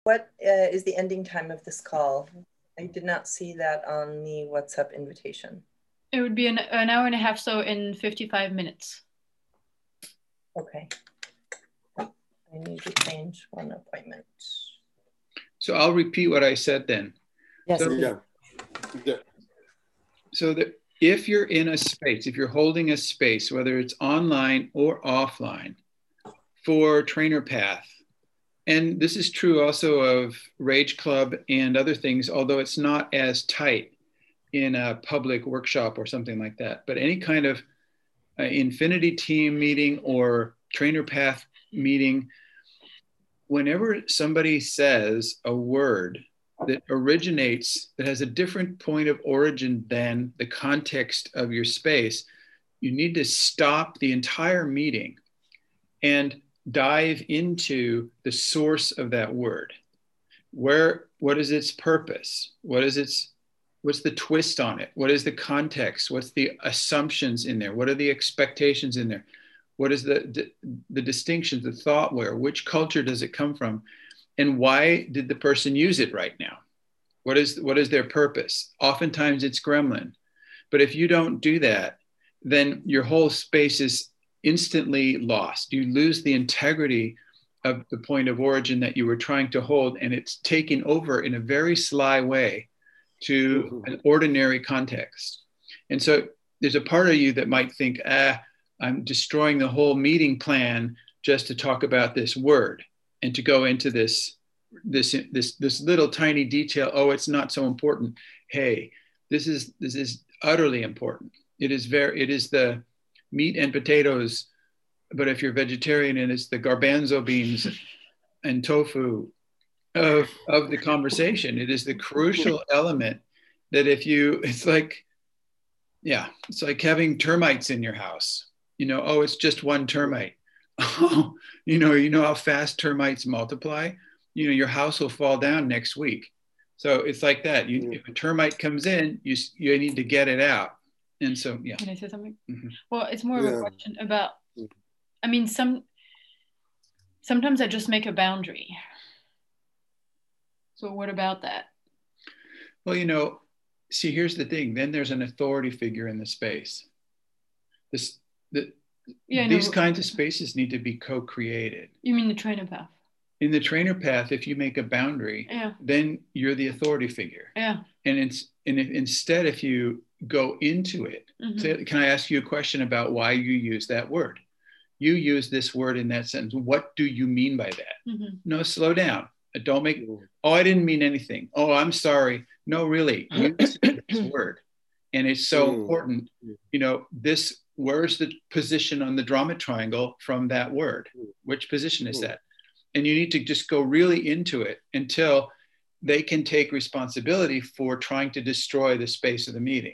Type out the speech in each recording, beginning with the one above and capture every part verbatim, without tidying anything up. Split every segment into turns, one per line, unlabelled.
What uh, is the ending time of this call? I did not see that on the WhatsApp invitation.
It would be an, an hour and a half, so in fifty-five minutes.
Okay. I need to change one appointment.
So I'll repeat what I said then.
Yes.
So,
Yeah. Yeah.
so that if you're in a space, if you're holding a space, whether it's online or offline for Trainer Path, and this is true also of Rage Club and other things, although it's not as tight in a public workshop or something like that, but any kind of uh, Infinity Team meeting or Trainer Path meeting, whenever somebody says a word that originates, that has a different point of origin than the context of your space, you need to stop the entire meeting and dive into the source of that word. Where, what is its purpose? What is its, what's the twist on it? What is the context? What's the assumptions in there? What are the expectations in there? What is the, the, the distinctions, the thought where? Which culture does it come from? And why did the person use it right now? What is, what is their purpose? Oftentimes it's gremlin. But if you don't do that, then your whole space is instantly lost. You lose the integrity of the point of origin that you were trying to hold, and it's taken over in a very sly way to mm-hmm. an ordinary context. And so there's a part of you that might think, ah, I'm destroying the whole meeting plan just to talk about this word and to go into this, this, this, this little tiny detail. Oh, it's not so important. Hey, this is, this is utterly important. It is very, it is the meat and potatoes, but if you're vegetarian, and it's the garbanzo beans and tofu of, of the conversation. It is the crucial element that if you, it's like, yeah, it's like having termites in your house. You know, oh, it's just one termite. Oh, you know, you know how fast termites multiply? You know, your house will fall down next week. So it's like that. You, if a termite comes in, you, you need to get it out. And so, yeah.
Can I say something?
Mm-hmm.
Well, it's more
Yeah.
of a question about, I mean, some, sometimes I just make a boundary. So what about that?
Well, you know, see, here's the thing. Then there's an authority figure in the space. This, the,
yeah,
these
no,
kinds of spaces need to be co-created.
You mean the trainer path?
In the trainer path, if you make a boundary,
yeah.
then you're the authority figure.
Yeah.
And it's and if, instead, if you go into it, mm-hmm. say, can I ask you a question about why you use that word? You use this word in that sentence. What do you mean by that?
Mm-hmm.
No, slow down. Don't make, oh, I didn't mean anything. Oh, I'm sorry. No, really, use this word. And it's so mm. important, you know, this, where's the position on the drama triangle from that word? Which position is that? And you need to just go really into it until they can take responsibility for trying to destroy the space of the meeting.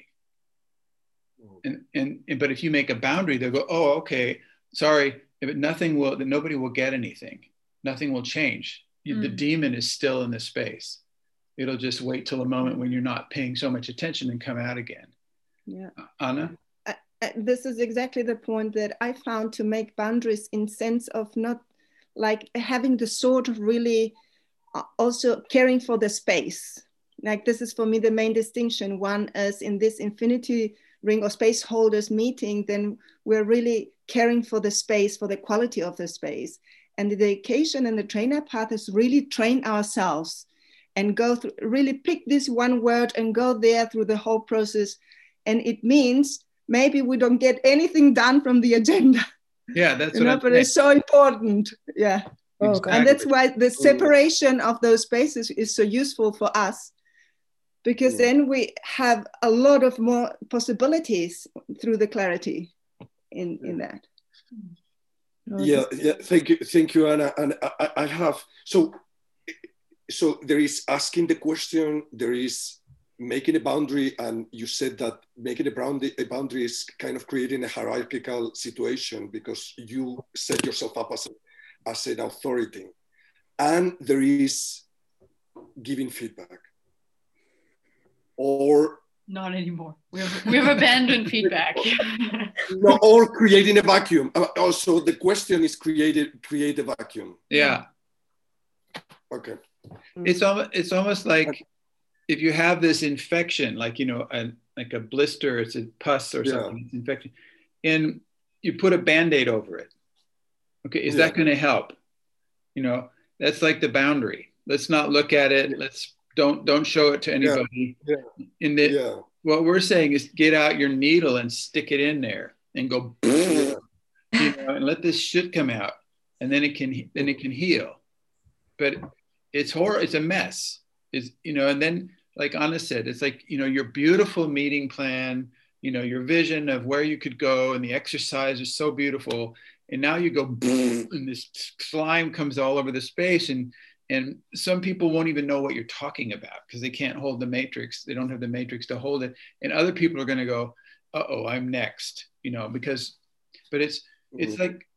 And, and, and but if you make a boundary, they'll go, oh, okay, sorry, but nothing will, nobody will get anything. Nothing will change. Mm. The demon is still in the space. It'll just wait till a moment when you're not paying so much attention and come out again.
Yeah.
Uh, Anna?
I, I, this is exactly the point that I found, to make boundaries in sense of not like having the sort of really also caring for the space. Like this is for me the main distinction. One is in this infinity ring or space holders meeting, then we're really caring for the space, for the quality of the space. And the dedication and the trainer path is really train ourselves and go through, really pick this one word and go there through the whole process. And it means maybe we don't get anything done from the agenda.
Yeah, that's
you
what
know,
I'm
but
saying.
It's so important. Yeah.
Exactly.
And that's why the separation of those spaces is so useful for us, because yeah. then we have a lot of more possibilities through the clarity in, in that.
Yeah, yeah, thank you, thank you, Anna. And I, I have, so, so there is asking the question, there is making a boundary, and you said that making a boundary, a boundary is kind of creating a hierarchical situation because you set yourself up as, a, as an authority. And there is giving feedback. Or
not anymore. We have, we have abandoned feedback.
No, or creating a vacuum. Also, the question is created, create a vacuum.
Yeah.
Okay.
It's almost, it's almost like if you have this infection, like, you know, a, like a blister, it's a pus or something, yeah. It's infection, and you put a Band-Aid over it. Okay, is yeah. that going to help? You know, that's like the boundary. Let's not look at it. Yeah. Let's don't don't show it to anybody.
Yeah. Yeah.
In the,
yeah.
What we're saying is get out your needle and stick it in there and go, yeah. you know, and let this shit come out, and then it can then it can heal. But it's horror. It's a mess. It's, you know, and then like Anna said, it's like, you know, your beautiful meeting plan, you know, your vision of where you could go, and the exercise is so beautiful. And now you go, and this slime comes all over the space, and and some people won't even know what you're talking about because they can't hold the matrix. They don't have the matrix to hold it. And other people are going to go, uh-oh, I'm next, you know, because, but it's, it's mm-hmm. like,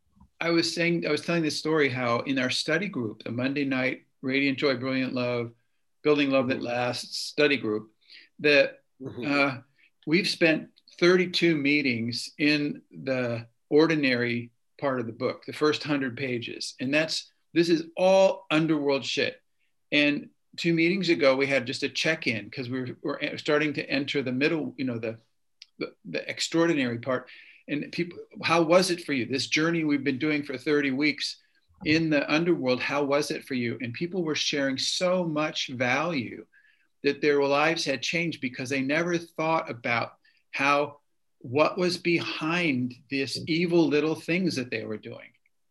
I was saying, I was telling this story how in our study group, the Monday night Radiant Joy, Brilliant Love, Building Love That Lasts study group, that mm-hmm. uh, we've spent thirty-two meetings in the ordinary part of the book, the first hundred pages. And that's, this is all underworld shit. And two meetings ago, we had just a check-in because we were, we're starting to enter the middle, you know, the, the, the extraordinary part. And people, how was it for you? This journey we've been doing for thirty weeks in the underworld, how was it for you? And people were sharing so much value that their lives had changed because they never thought about how, what was behind this evil little things that they were doing.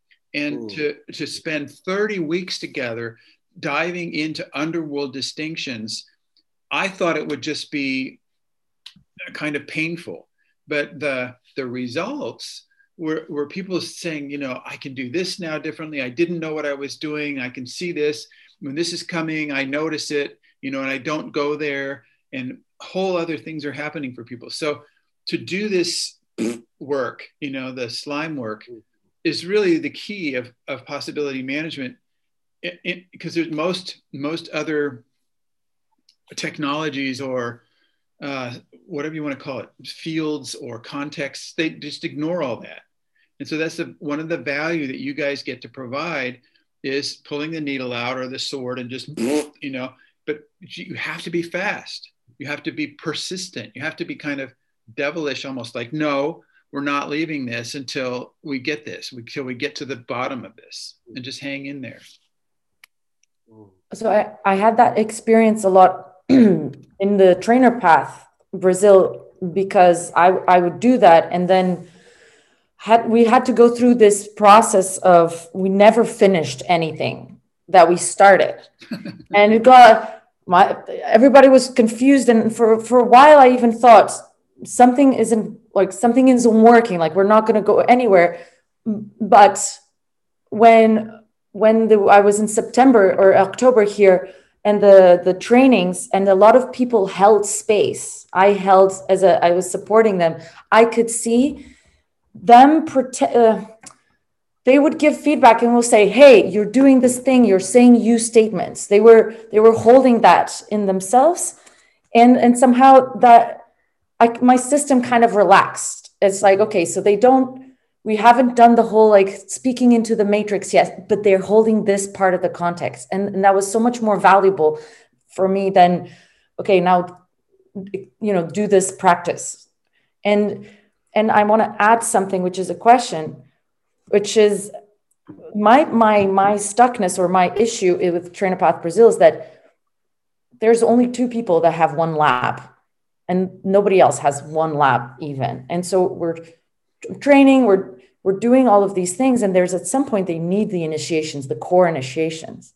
And to, to spend thirty weeks together diving into underworld distinctions, I thought it would just be kind of painful. But the, the results were, were people saying, you know, I can do this now differently. I didn't know what I was doing. I can see this. When this is coming, I notice it, you know, and I don't go there. And whole other things are happening for people. So to do this work, you know, the slime work, is really the key of, of possibility management, because there's most most other technologies or uh, whatever you want to call it, fields or contexts, they just ignore all that. And so that's the, one of the value that you guys get to provide is pulling the needle out or the sword and just, you know, but you have to be fast. You have to be persistent. You have to be kind of devilish, almost like, no, we're not leaving this until we get this, until we get to the bottom of this, and just hang in there.
So I, I had that experience a lot in the trainer path, Brazil, because I, I would do that. And then had we had to go through this process of, we never finished anything that we started. And it got, my, everybody was confused. And for, for a while, I even thought something isn't, like something isn't working, like we're not going to go anywhere. But when when the, I was in September or October here, and the the trainings, and a lot of people held space, I held as a I was supporting them, I could see them prote- uh, they would give feedback and will say, hey, you're doing this thing, you're saying you statements. They were they were holding that in themselves, and and somehow that I, my system kind of relaxed. It's like, okay, so they don't, we haven't done the whole like speaking into the matrix yet, but they're holding this part of the context. And, and that was so much more valuable for me than, okay, now, you know, do this practice. And, and I want to add something, which is a question, which is my, my, my stuckness or my issue with Trainer Path Brazil is that there's only two people that have one lab. And nobody else has one lab even. And so we're training, we're, we're doing all of these things. And there's at some point, they need the initiations, the core initiations.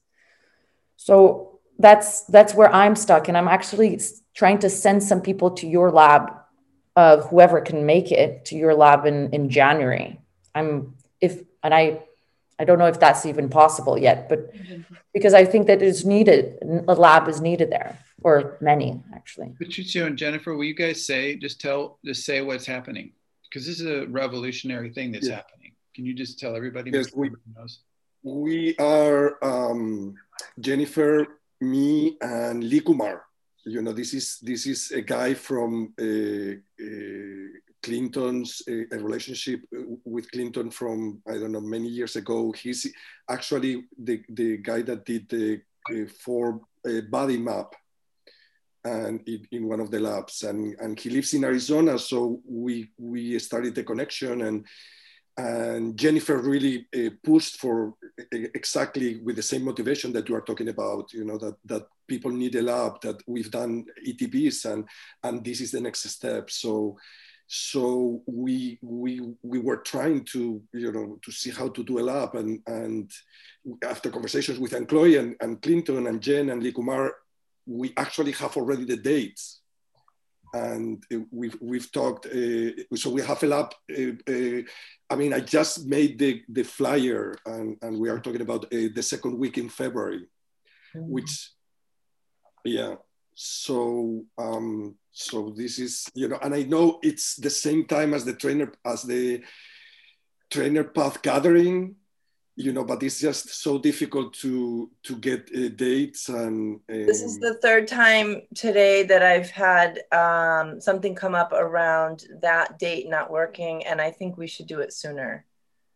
So that's, that's where I'm stuck. And I'm actually trying to send some people to your lab, uh, whoever can make it to your lab in, in January. I'm if, and I, I don't know if that's even possible yet, but because I think that it's needed, a lab is needed there, or many actually.
Patricio and Jennifer, will you guys say, just tell, just say what's happening? Because this is a revolutionary thing that's yeah. happening. Can you just tell everybody?
Yes, we, knows? we are um, Jennifer, me, and Lee Kumar. You know, this is this is a guy from uh, uh, Clinton's uh, a relationship with Clinton from, I don't know, many years ago. He's actually the, the guy that did the uh, for a body map, and in, in one of the labs, and, and he lives in Arizona, so we we started the connection, and and Jennifer really uh, pushed for exactly with the same motivation that you are talking about, you know, that that people need a lab, that we've done E T Bs, and and this is the next step. So so we we we were trying to, you know, to see how to do a lab, and and after conversations with Chloe and, and Clinton and Jen and Lee Kumar, we actually have already the dates, and we've we've talked. Uh, so we have a lab. Uh, uh, I mean, I just made the the flyer, and, and we are talking about uh, the second week in February, mm-hmm. which, yeah. So um, so this is, you know, and I know it's the same time as the trainer as the trainer path gathering. You know, but it's just so difficult to to get uh, dates. And um,
this is the third time today that I've had um, something come up around that date not working, and I think we should do it sooner.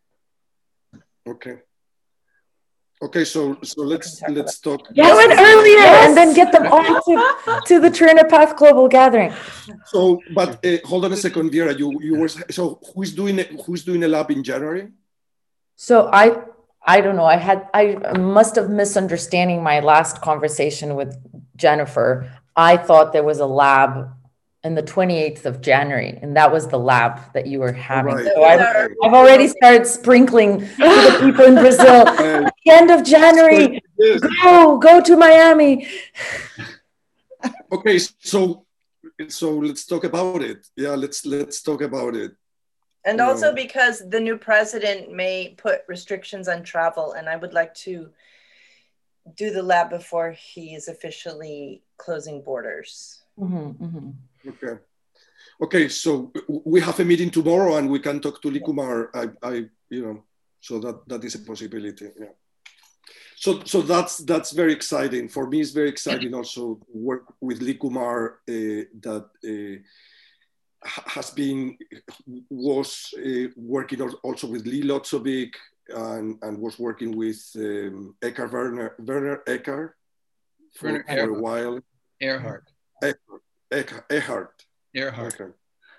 Okay. Okay, so so let's talk let's talk.
Yeah, do it earlier, yes. And then get them all to, to the Trainer Path Global Gathering.
So, but uh, hold on a second, Vera. You you were so who's doing it? Who's doing a lab in January?
So I, I don't know. I had, I must have misunderstanding my last conversation with Jennifer. I thought there was a lab on the twenty-eighth of January, and that was the lab that you were having. Right. So I've, I've already started sprinkling to the people in Brazil. At the end of January, go, go to Miami.
Okay, so so let's talk about it. Yeah, let's let's talk about it.
And also because the new president may put restrictions on travel, and I would like to do the lab before he is officially closing borders.
Mm-hmm, mm-hmm.
Okay. Okay, so we have a meeting tomorrow, and we can talk to Lee Kumar. I, I, you know, so that that is a possibility. Yeah. So, so that's that's very exciting for me. It's very exciting also to work with Lee Kumar. Uh, that. Uh, has been, was uh, working also with Lee Lotzovic, and, and was working with um, Eckhard Werner, Werner Eckhard for,
Werner
for a while.
Erhard.
Eckhard. Eckhard. Eckhard.
Erhard.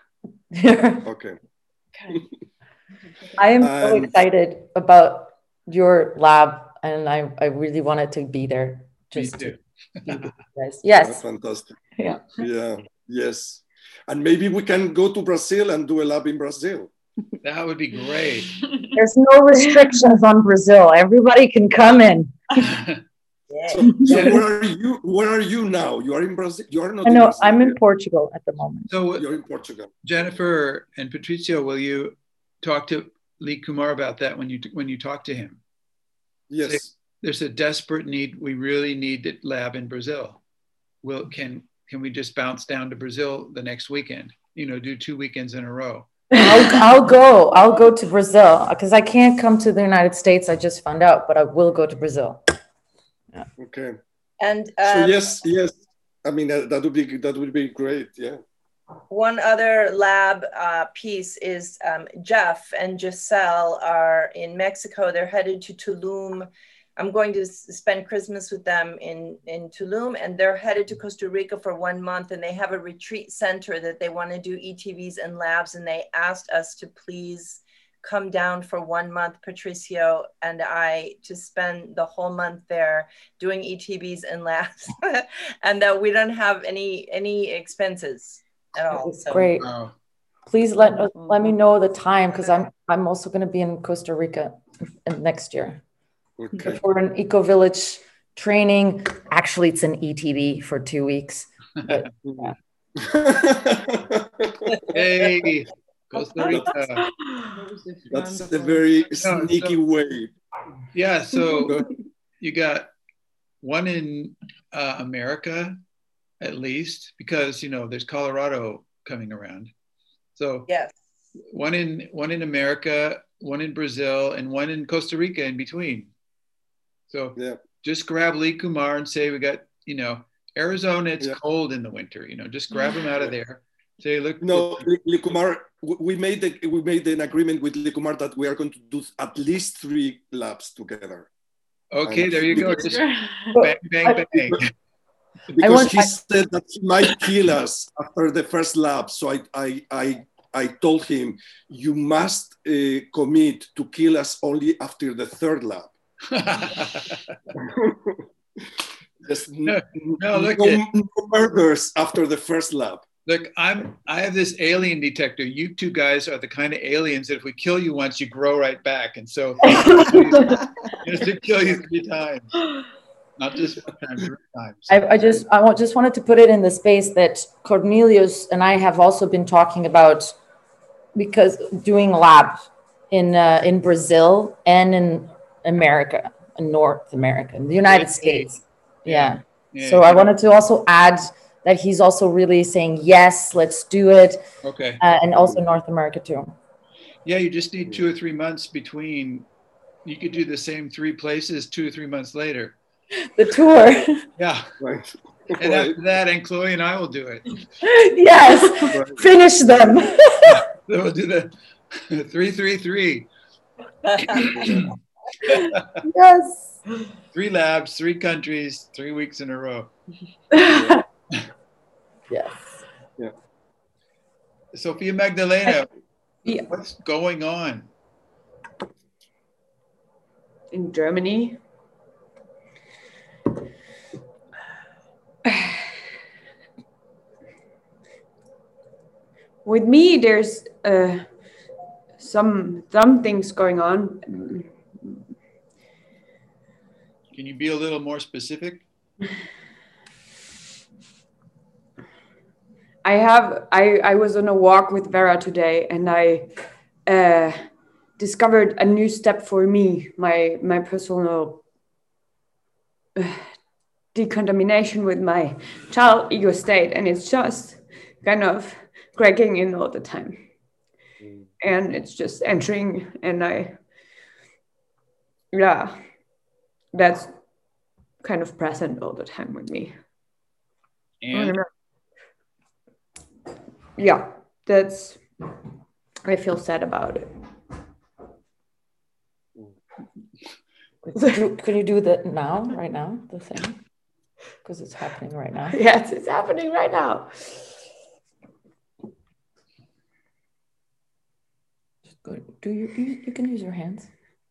Okay.
Okay. I am and, so excited about your lab, and I, I really wanted to be there. Just
me too.
To guys. Yes.
That's fantastic.
Yeah.
Yeah. Yes. And maybe we can go to Brazil and do a lab in Brazil.
That would be great.
There's no restrictions on Brazil. Everybody can come in.
So, so where are you? Where are you now? You are in Brazil. You are not.
I know.
In Brazil,
I'm in
yet.
Portugal at the moment.
So you're in Portugal.
Jennifer and Patricio, will you talk to Lee Kumar about that when you when you talk to him?
Yes.
So there's a desperate need. We really need the lab in Brazil. Will can. Can we just bounce down to Brazil the next weekend? You know, do two weekends in a row.
I'll, I'll go. I'll go to Brazil because I can't come to the United States. I just found out, but I will go to Brazil.
Yeah. Okay.
And um,
so yes, yes. I mean that, that would be that would be great. Yeah.
One other lab uh, piece is um, Jeff and Giselle are in Mexico. They're headed to Tulum. I'm going to spend Christmas with them in, in Tulum, and they're headed to Costa Rica for one month, and they have a retreat center that they want to do E T Vs and labs, and they asked us to please come down for one month, Patricio and I, to spend the whole month there doing E T Vs and labs, and that we don't have any any expenses at all.
So. Great. Wow. Please let let me know the time, because I'm I'm also going to be in Costa Rica next year.
Okay.
For an Eco Village training. Actually, it's an E T V for two weeks. But, yeah.
Hey, Costa Rica.
That's a very sneaky
so,
way.
Yeah, so you got one in uh, America, at least, because, you know, there's Colorado coming around. So
yes,
one in one in America, one in Brazil, and one in Costa Rica in between. So
yeah.
Just grab Lee Kumar and say, we got, you know, Arizona, it's yeah. cold in the winter, you know, just grab him out of there. Say, look.
No, Lee Kumar, we made, the, we made an agreement with Lee Kumar that we are going to do at least three labs together.
Okay,
And
there you go.
because,
Just bang, bang, bang.
because
want-
he said that he might kill us after the first lap. So I, I, I, I told him, you must uh, commit to kill us only after the third lap. Just
No, no,
no,
look
no,
at-
no murders after the first lap.
Look, I'm I have this alien detector. You two guys are the kind of aliens that if we kill you once, you grow right back. And so just to kill you three times. Not just one time, three times.
I, I just I want, just wanted to put it in the space that Cornelius and I have also been talking about, because doing labs in uh, in Brazil and in America, in North America, in the United
Yeah.
States.
Yeah.
Yeah.
Yeah,
So
yeah.
I wanted to also add that he's also really saying, yes, let's do it.
Okay.
Uh, and also North America too.
Yeah, you just need two or three months between. You could do the same three places two or three months later.
The tour.
Yeah.
Right.
And
Right.
after that, and Chloe and I will do it.
Yes.
Right.
Finish them.
So we'll do the three, three, three.
Yes.
Three labs, three countries, three weeks in a row.
Yes.
Yeah.
Sophia Magdalena,
Yeah.
what's going on?
In Germany. With me, there's uh, some some things going on.
Can you be a little more specific?
I have I, I was on a walk with Vera today, and I uh, discovered a new step for me, my my personal uh, decontamination with my child ego state, and it's just kind of cracking in all the time, mm. and it's just entering, and I yeah, that's kind of present all the time with me.
And
yeah, that's, I feel sad about it.
Do, can you do that now, right now, the thing? Because it's happening right now.
Yes, it's happening right now.
Just go, do you, you, you can use your hands.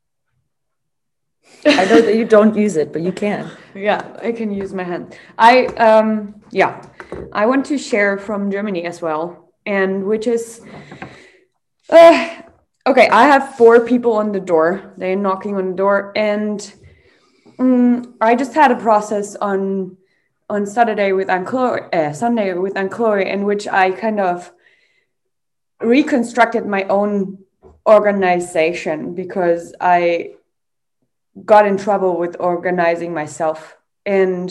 I know that you don't use it, but you can.
Yeah, I can use my hand. I, um, yeah, I want to share from Germany as well, and which is, uh, okay, I have four people on the door. They're knocking on the door, and um, I just had a process on on Saturday with Aunt Chloe, uh, Sunday with Aunt Chloe, in which I kind of reconstructed my own organization, because I got in trouble with organizing myself. And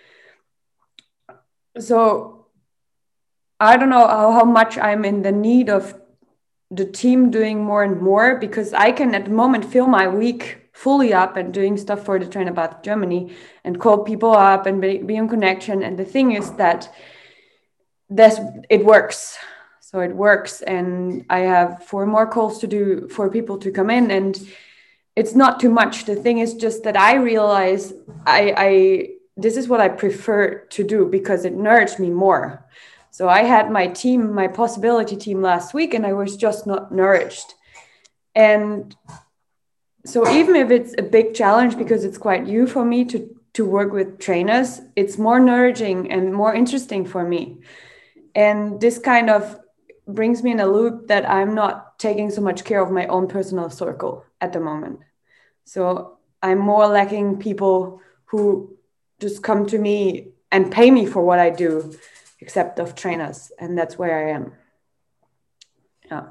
so I don't know how, how much I'm in the need of the team doing more and more, because I can at the moment fill my week fully up and doing stuff for the Trainer Path Germany and call people up and be, be in connection. And the thing is that this, it works. So it works. And I have four more calls to do for people to come in, and it's not too much. The thing is just that I realize I, I this is what I prefer to do, because it nourished me more. So I had my team, my possibility team last week, and I was just not nourished. And so even if it's a big challenge, because it's quite new for me to, to work with trainers, it's more nourishing and more interesting for me. And this kind of brings me in a loop that I'm not taking so much care of my own personal circle at the moment. So I'm more lacking people who just come to me and pay me for what I do, except of trainers. And that's where I am. Yeah.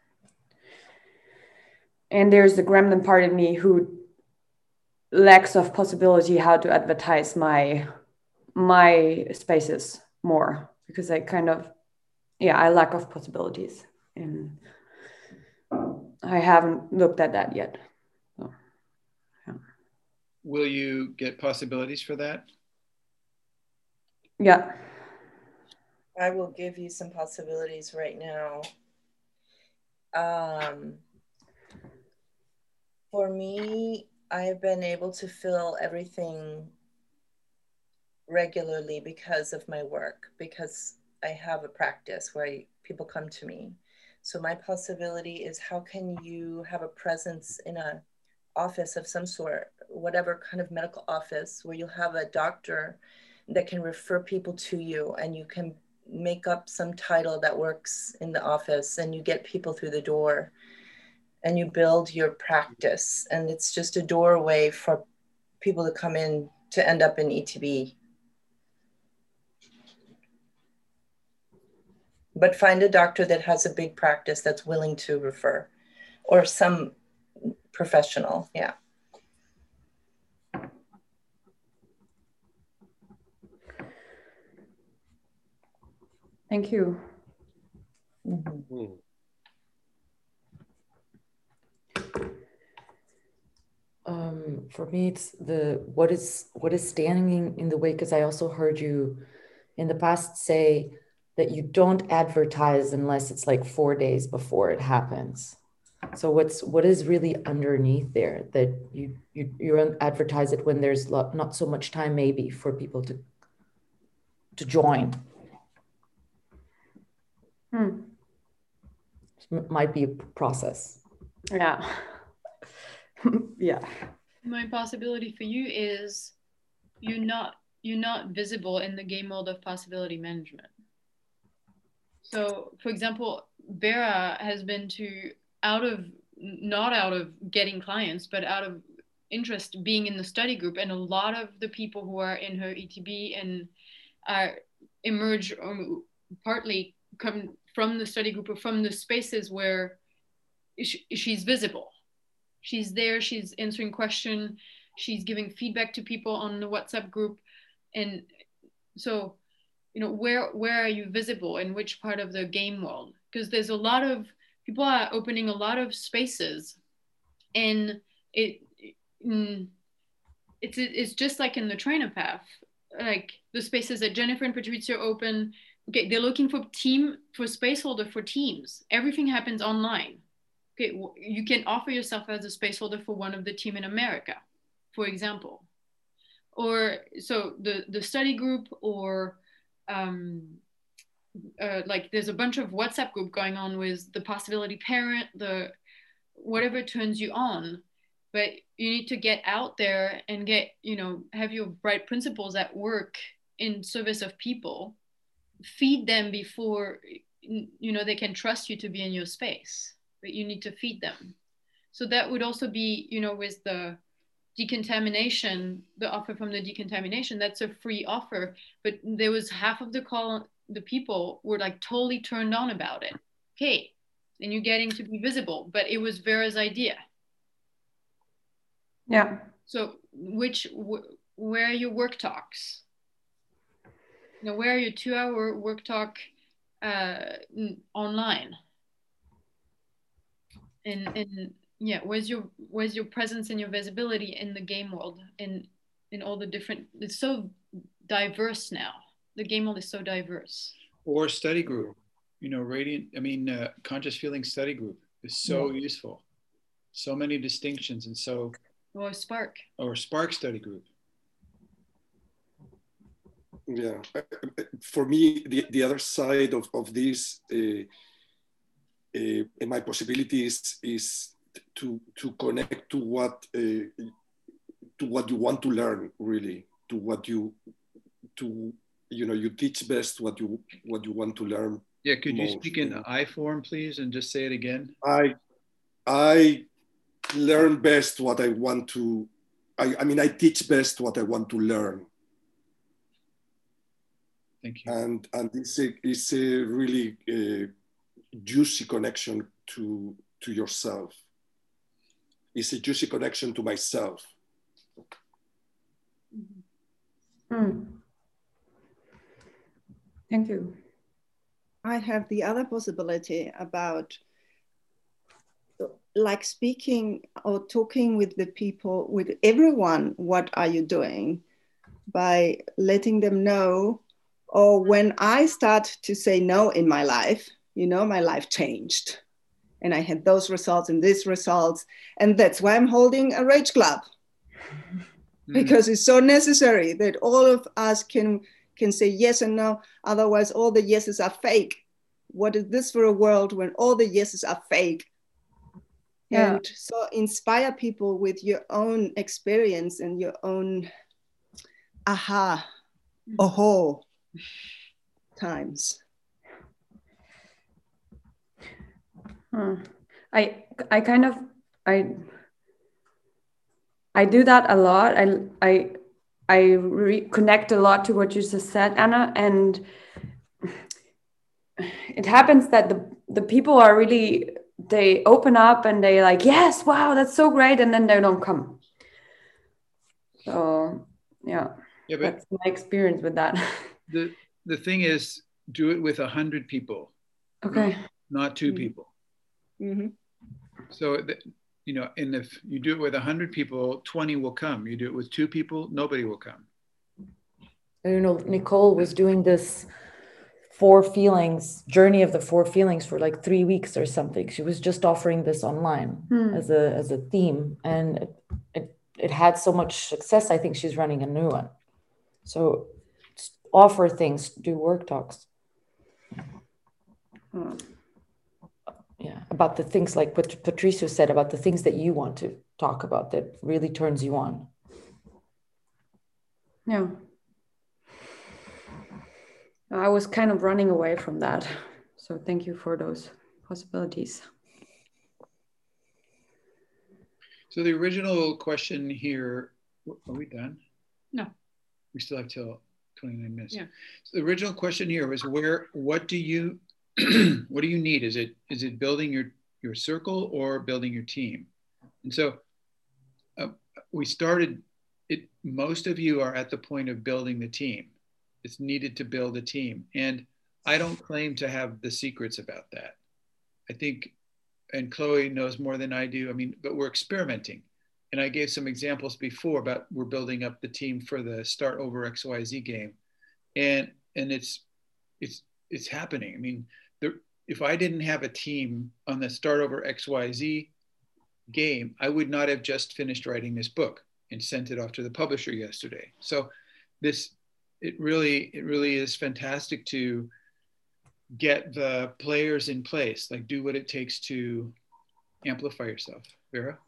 And there's the gremlin part of me who lacks of possibility how to advertise my, my spaces more, because I kind of, yeah, I lack of possibilities, and I haven't looked at that yet. So, yeah.
will you get possibilities for that?
Yeah.
I will give you some possibilities right now. Um, for me, I've been able to fill everything regularly because of my work, because I have a practice where I, people come to me. So my possibility is, how can you have a presence in a office of some sort, whatever kind of medical office, where you'll have a doctor that can refer people to you, and you can make up some title that works in the office, and you get people through the door and you build your practice. And it's just a doorway for people to come in to end up in E T B. But find a doctor that has a big practice that's willing to refer, or some professional, yeah.
Thank you.
Mm-hmm.
Um, for me, it's the what is what is standing in the way, because I also heard you in the past say that you don't advertise unless it's like four days before it happens. So what's what is really underneath there, that you you you advertise it when there's not so much time maybe for people to to join?
Hmm.
It might be a process.
Yeah. Yeah.
My possibility for you is you're not you're not visible in the game world of possibility management. So, for example, Vera has been to out of not out of getting clients, but out of interest being in the study group, and a lot of the people who are in her E T B and are emerge or partly come from the study group or from the spaces where she's visible. She's there, she's answering questions, she's giving feedback to people on the WhatsApp group. And so, you know, where where are you visible, in which part of the game world? Because there's a lot of people are opening a lot of spaces, and it it's it's just like in the trainer path, like the spaces that Jennifer and Patrizia open. Okay, they're looking for team for space holder for teams. Everything happens online. Okay, you can offer yourself as a space holder for one of the team in America, for example. Or so the, the study group, or um, uh, like there's a bunch of WhatsApp group going on with the possibility parent, the whatever turns you on. But you need to get out there and get, you know, have your bright principles at work in service of people. Feed them before, you know, they can trust you to be in your space. But you need to feed them. So that would also be, you know, with the decontamination, the offer from the decontamination, that's a free offer. But there was half of the call, the people were like totally turned on about it. Okay, and you're getting to be visible, but it was Vera's idea.
Yeah.
So which, wh- where are your work talks? You know, where are your two hour work talk uh, online? And, and yeah, where's your where's your presence and your visibility in the game world, in in all the different, it's so diverse now. The game world is so diverse.
Or study group, you know, radiant, I mean, uh, conscious feeling study group is so yeah. useful. So many distinctions, and so.
Or Spark.
Or Spark study group.
Yeah, for me, the, the other side of, of this, uh, uh, my possibilities is to to connect to what uh, to what you want to learn, really, to what you to you know you teach best what you what you want to learn.
Yeah, could
most.
you speak in I form, please, and just say it again?
I I learn best what I want to. I, I mean, I teach best what I want to learn.
Thank you.
And and it's a, it's a really uh, juicy connection to to yourself. It's a juicy connection to myself.
Mm. Thank you.
I have the other possibility about like speaking or talking with the people, with everyone, what are you doing? By letting them know, or when I start to say no in my life, you know, my life changed. And I had those results and these results. And that's why I'm holding a Rage Club, because it's so necessary that all of us can can say yes and no. Otherwise, all the yeses are fake. What is this for a world when all the yeses are fake? Yeah. And so inspire people with your own experience and your own aha, oh times.
Hmm. I I kind of I I do that a lot. I I I re- connect a lot to what you just said, Anna, and it happens that the the people are really, they open up and they like, yes, wow, that's so great, and then they don't come. So yeah,
yeah, but
that's my experience with that.
the the thing is, do it with a hundred people.
Okay.
Not, not two
Mm-hmm.
people.
Mm-hmm.
So that, you know, and if you do it with a hundred people, twenty will come. You do it with two people, nobody will come.
You know, Nicole was doing this four feelings journey of the four feelings for like three weeks or something. She was just offering this online
Hmm.
as a as a theme, and it, it it had so much success. I think she's running a new one. So offer things, do work talks.
Hmm.
Yeah, about the things like what Patricio said about the things that you want to talk about that really turns you on.
Yeah. I was kind of running away from that. So thank you for those possibilities.
So the original question here, are we done?
No.
We still have till twenty-nine minutes.
Yeah.
So the original question here was where, what do you, what do you need? Is it, is it building your, your circle or building your team? And so uh, we started it, most of you are at the point of building the team. It's needed to build a team. And I don't claim to have the secrets about that. I think, and Chloe knows more than I do. I mean, but we're experimenting. And I gave some examples before about we're building up the team for the Start Over X Y Z game. And and it's it's it's happening. I mean, there, if I didn't have a team on the Start Over X Y Z game, I would not have just finished writing this book and sent it off to the publisher yesterday. So this, it really, it really is fantastic to get the players in place, like do what it takes to amplify yourself. Vera?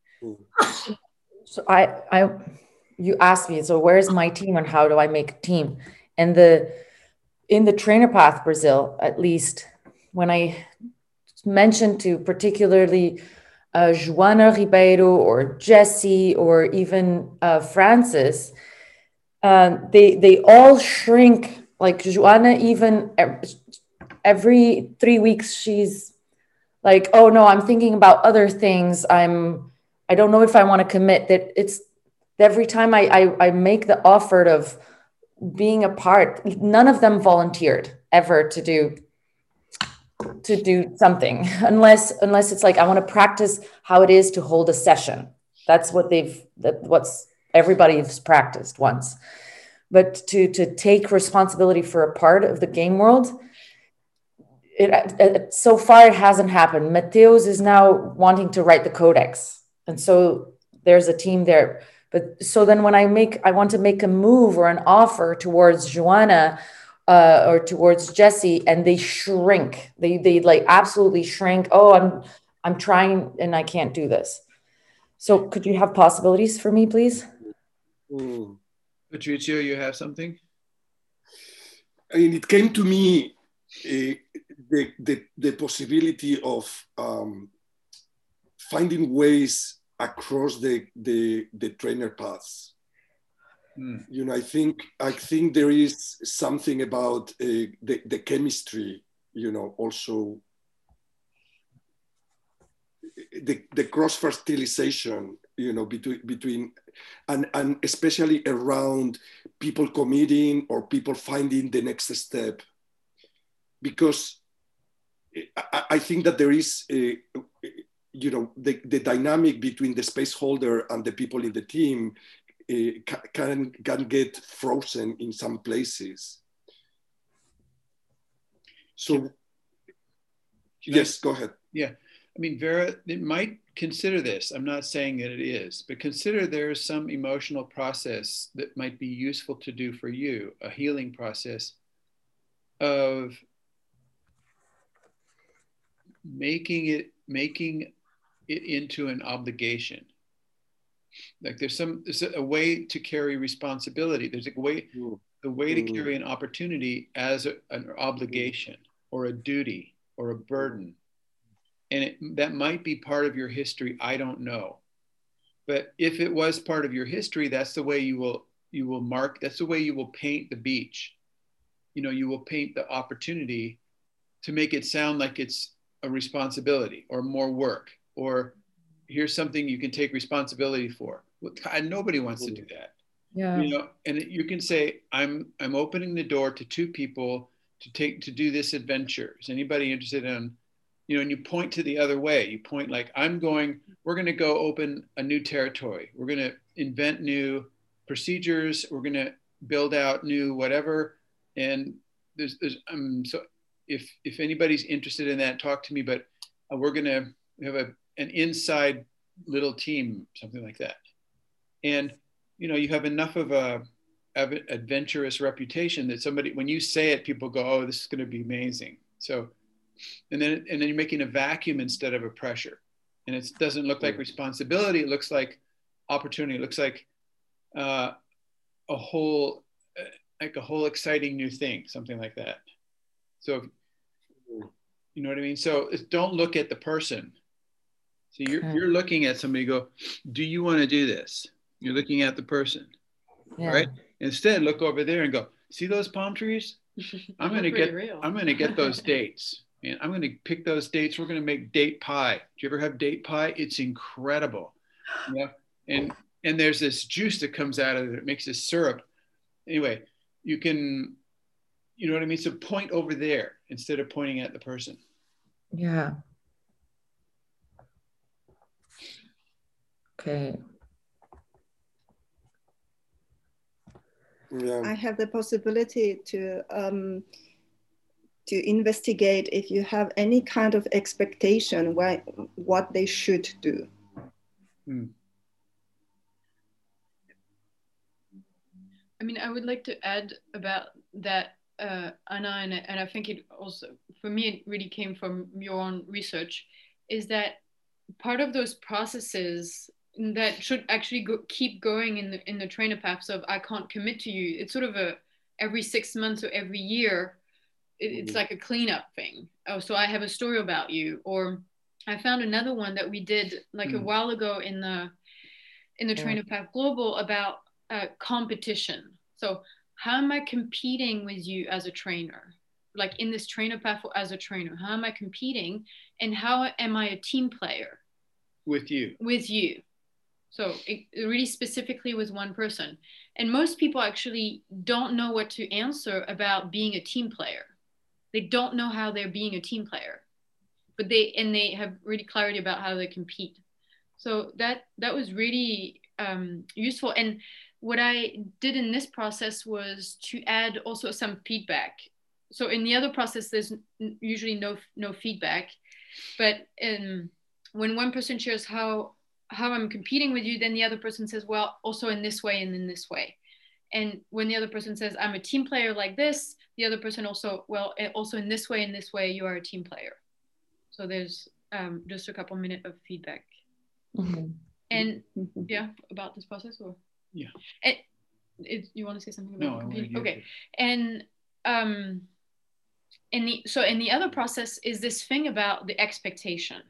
So I, I, you asked me, so where's my team and how do I make a team? And the, in the Trainer Path Brazil, at least when I mentioned to particularly uh, Joana Ribeiro or Jessie or even uh, Francis, uh, they, they all shrink. Like Joana, even every three weeks, she's like, oh no, I'm thinking about other things. I'm, I don't know if I want to commit. That it's every time I, I, I make the offer of being a part, none of them volunteered ever to do, to do something unless, unless it's like, I want to practice how it is to hold a session. That's what they've, that what's everybody's practiced once, but to, to take responsibility for a part of the game world, It, it, so far it hasn't happened. Mateus is now wanting to write the codex. And so there's a team there. But so then when I make, I want to make a move or an offer towards Joana uh, or towards Jessie, and they shrink. They, they like absolutely shrink. Oh, I'm, I'm trying and I can't do this. So could you have possibilities for me, please?
Mm.
Patricio, you have something?
I mean, it came to me uh, the, the, the possibility of um, finding ways across the, the, the trainer paths. Mm. You know, I think, I think there is something about uh, the, the chemistry, you know, also the, the cross-fertilization, you know, between, between and, and especially around people committing or people finding the next step. Because I, I think that there is, a, you know, the, the dynamic between the space holder and the people in the team uh, can, can get frozen in some places. So,
can
yes,
I,
go ahead.
Yeah. I mean, Vera, it might consider this. I'm not saying that it is, but consider there's some emotional process that might be useful to do for you, a healing process of making it, making it into an obligation. Like there's some, there's a way to carry responsibility. There's a way, a way to carry an opportunity as a, an obligation or a duty or a burden. And it, that might be part of your history. I don't know. But if it was part of your history, that's the way you will, you will mark, that's the way you will paint the beach. You know, you will paint the opportunity to make it sound like it's a responsibility or more work, or here's something you can take responsibility for. God, nobody wants to do that.
Yeah.
You know, and you can say, I'm, I'm opening the door to two people to take, to do this adventure. Is anybody interested in, you know, and you point to the other way. You point like, I'm going, we're going to go open a new territory. We're going to invent new procedures. We're going to build out new whatever. And there's, there's, um, so if, if anybody's interested in that, talk to me, but uh, we're going to have a, an inside little team, something like that. And, you know, you have enough of a, of an adventurous reputation that somebody, when you say it, people go, oh, this is going to be amazing. So, and then, and then you're making a vacuum instead of a pressure. And it doesn't look like responsibility. It looks like opportunity. It looks like uh, a whole, uh, like a whole exciting new thing, something like that. So, you know what I mean? So it's, don't look at the person. So you're,
Okay.
you're looking at somebody, go, do you want to do this? You're looking at the person,
Yeah.
right? Instead, look over there and go, see those palm trees? I'm going to get,
real.
I'm going to get those dates. And I'm going to pick those dates. We're going to make date pie. Do you ever have date pie? It's incredible. Yeah. And, and there's this juice that comes out of it. It makes this syrup. Anyway, you can, you know what I mean? So point over there instead of pointing at the person.
Yeah. Okay.
Yeah.
I have the possibility to um, to investigate if you have any kind of expectation why, what they should do.
Hmm.
I mean, I would like to add about that, uh, Anna, and, and I think it also, for me, it really came from your own research, is that part of those processes that should actually go, keep going in the in the trainer paths of I can't commit to you. It's sort of a every six months or every year, it, it's like a cleanup thing. Oh, so I have a story about you, or I found another one that we did like mm. a while ago in the in the Trainer Path Global about uh, competition. So how am I competing with you as a trainer? Like in this trainer path as a trainer, how am I competing, and how am I a team player?
With you.
With you. So it, it really specifically with one person. And most people actually don't know what to answer about being a team player. They don't know how they're being a team player, but they, and they have really clarity about how they compete. So that, that was really um, useful. And what I did in this process was to add also some feedback. So in the other process, there's usually no, no feedback, but in, when one person shares how, how I'm competing with you, then the other person says, well, also in this way and in this way. And when the other person says, I'm a team player like this, the other person also, well, also in this way, in this way, you are a team player. So there's um, just a couple minutes of feedback.
Mm-hmm.
And yeah, about this process, or?
Yeah.
And it, you want to say something about
no,
competing?
I
okay. And um, in the, so in the other process is this thing about the expectation.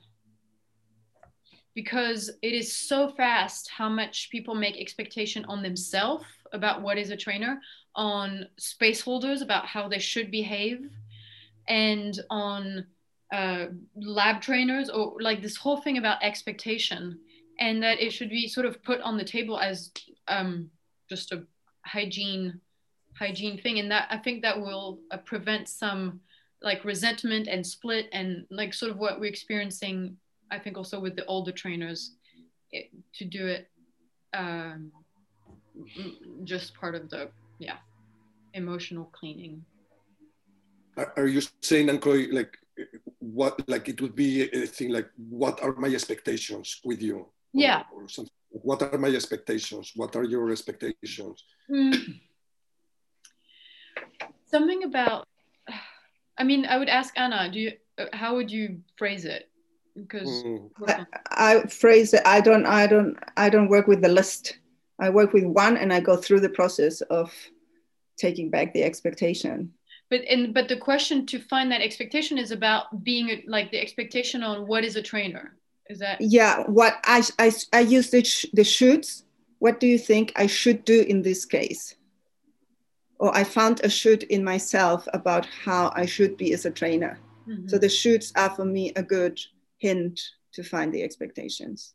Because it is so fast how much people make expectation on themselves about what is a trainer, on space holders about how they should behave, and on uh, lab trainers, or like this whole thing about expectation, and that it should be sort of put on the table as um, just a hygiene hygiene thing. And that I think that will uh, prevent some like resentment and split, and like sort of what we're experiencing, I think also with the older trainers, it, to do it um, just part of the, yeah, emotional cleaning.
Are, are you saying, Ancloy, like what, like it would be a thing like, what are my expectations with you?
Yeah.
Or, or something. What are my expectations? What are your expectations?
Mm. Something about, I mean, I would ask Anna, do you, uh, how would you phrase it? Because
Mm.
I, I phrase it, I don't, I don't, I don't work with the list. I work with one and I go through the process of taking back the expectation.
But and but the question to find that expectation is about being a, like the expectation on what is a trainer. Is that?
Yeah, what I, I, I use the, sh the shoulds. What do you think I should do in this case? Or I found a should in myself about how I should be as a trainer. Mm-hmm. So the shoulds are for me a good hint to find the expectations.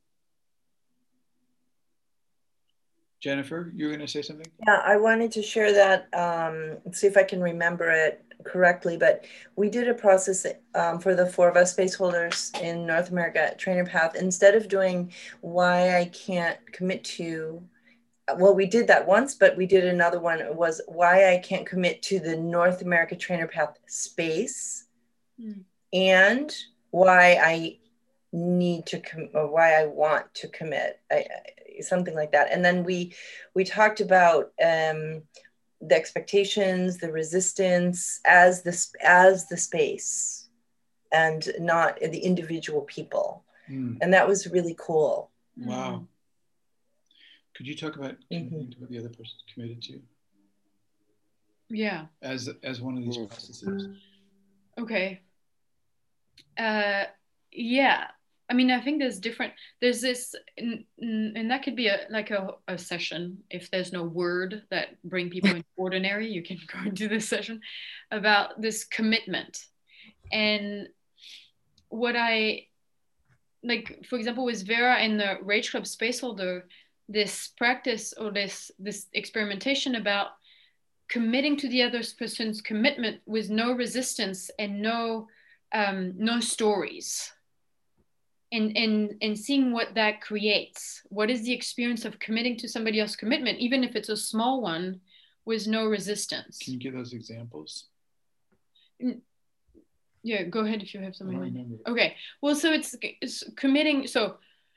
Jennifer, you were going to say something?
Yeah, I wanted to share that, um, see if I can remember it correctly, but we did a process um, for the four of us space holders in North America at Trainer Path. Instead of doing why I can't commit to, well, we did that once, but we did another one. It was why I can't commit to the North America Trainer Path space mm. and why I need to, com or why I want to commit. I, I, something like that. And then we we talked about um, the expectations, the resistance as the, as the space and not the individual people. Mm. And that was really cool.
Wow. Mm. Could you talk about mm-hmm. what the other person's committed to?
Yeah.
As, as one of these processes.
Okay. Uh, yeah. I mean, I think there's different, there's this, and that could be a, like a, a session. If there's no word that bring people into ordinary, you can go into this session about this commitment. And what I, like, for example, with Vera and the Rage Club Spaceholder, this practice or this, this experimentation about committing to the other person's commitment with no resistance and no, um, no stories. And, and, and seeing what that creates. What is the experience of committing to somebody else's commitment, even if it's a small one, with no resistance?
Can you give those examples?
Yeah, go ahead if you have something.
I don't remember.
Okay, well, so it's, it's committing. So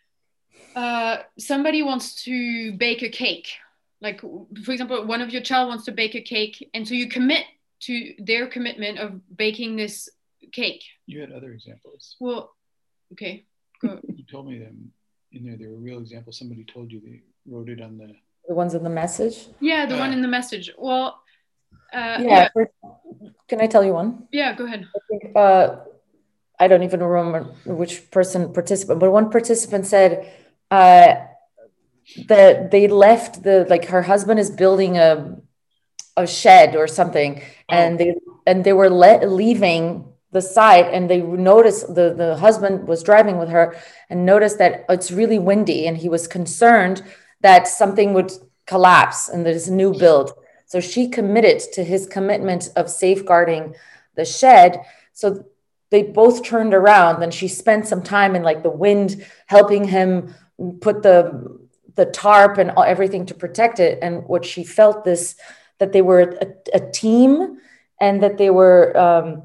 uh, somebody wants to bake a cake. Like, for example, one of your child wants to bake a cake, and so you commit to their commitment of baking this cake.
You had other examples.
Well, okay.
You told me them in there. They were real examples. Somebody told you they wrote it on the...
The ones in the message?
Yeah, the uh, one in the message. Well, uh,
yeah. yeah. For, can I tell you one?
Yeah, go ahead.
I think, uh, I don't even remember which person participant, but one participant said uh, that they left the, like her husband is building a, a shed or something, oh. and they and they were le leaving the site, and they noticed the the husband was driving with her and noticed that it's really windy, and he was concerned that something would collapse and there's a new build. So she committed to his commitment of safeguarding the shed. So they both turned around, and she spent some time in like the wind helping him put the the tarp and everything to protect it. And what she felt this that they were a, a team, and that they were um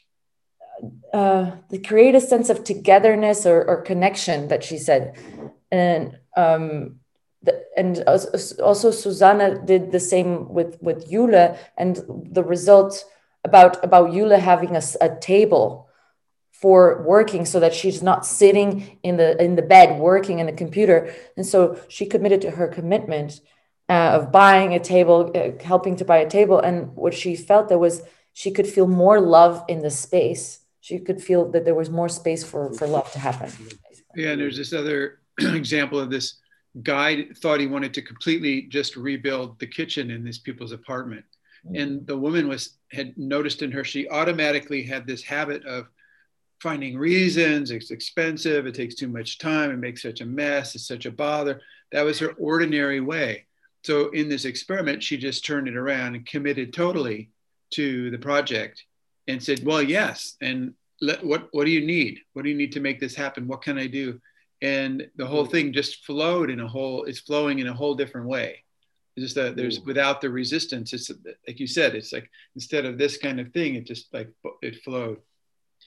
Uh, they create a sense of togetherness or, or connection, that she said. And um, the, and also Susanna did the same with, with Jule, and the result about, about Jule having a, a table for working, so that she's not sitting in the, in the bed working in the computer. And so she committed to her commitment uh, of buying a table, uh, helping to buy a table. And what she felt there was, she could feel more love in the space. She could feel that there was more space for, for love to happen.
Yeah, and there's this other example of this guy thought he wanted to completely just rebuild the kitchen in these people's apartment. Mm-hmm. And the woman was had noticed in her, she automatically had this habit of finding reasons. It's expensive, it takes too much time, it makes such a mess, it's such a bother. That was her ordinary way. So in this experiment, she just turned it around and committed totally to the project. And said, well, yes. And let, what, what do you need? What do you need to make this happen? What can I do? And the whole thing just flowed in a whole, it's flowing in a whole different way. It's just that there's, without the resistance, it's like you said, it's like, instead of this kind of thing, it just like, it flowed.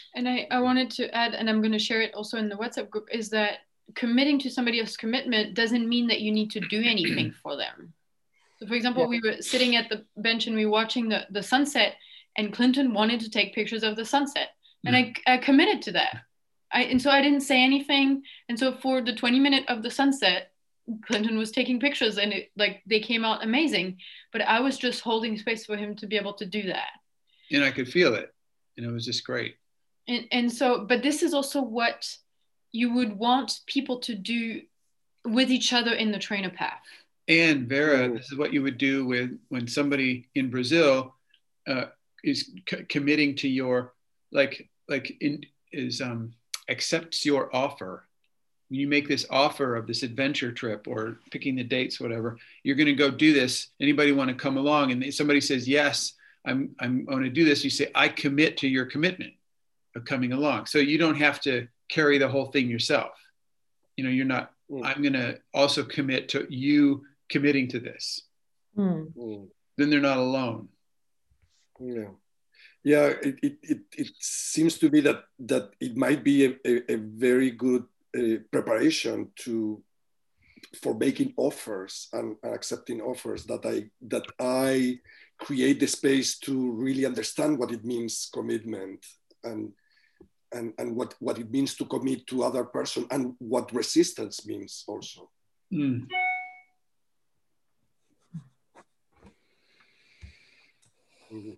And I, I wanted to add, and I'm going to share it also in the WhatsApp group, is that committing to somebody else's commitment doesn't mean that you need to do anything for them. So for example, yeah. we were sitting at the bench and we were watching the, the sunset, and Clinton wanted to take pictures of the sunset. And I, I committed to that. I, and so I didn't say anything. And so for the twenty minute of the sunset, Clinton was taking pictures, and it, like they came out amazing. But I was just holding space for him to be able to do that.
And I could feel it. And it was just great.
And, and so, but this is also what you would want people to do with each other in the trainer path.
And Vera, this is what you would do with when somebody in Brazil uh, is c- committing to your, like, like in, is um, accepts your offer. When you make this offer of this adventure trip or picking the dates, whatever, you're going to go do this. Anybody want to come along? And somebody says, yes, I'm, I'm going to do this. You say, I commit to your commitment of coming along. So you don't have to carry the whole thing yourself. You know, you're not, mm. I'm going to also commit to you committing to this. Mm. Then they're not alone.
Yeah. Yeah, it, it, it, it seems to be that, that it might be a, a, a very good uh, preparation to for making offers and accepting offers, that I that I create the space to really understand what it means commitment, and and, and what, what it means to commit to other person, and what resistance means also. Mm.
Mm-hmm.